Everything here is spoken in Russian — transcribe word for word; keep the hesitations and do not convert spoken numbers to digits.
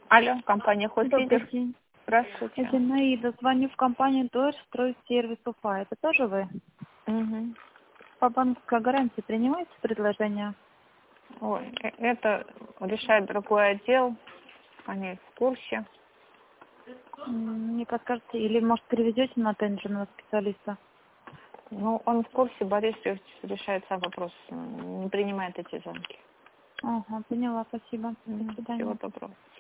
Алло, компания Добрый Хозлидер. день. Здравствуйте. Это Наида. Звоню в компанию Дожстройсервис Уфа. Это тоже вы? Угу. По банковской гарантии принимаете предложение? Ой, э- это решает другой отдел. Они в курсе. М, Не подскажете? Или, может, переведете на тенджерного специалиста? Ну, он в курсе, Борис Юрьевич решает сам вопрос. м, Не принимает эти звонки. Ага, поняла, спасибо. До Мгм. Всего свидания. доброго.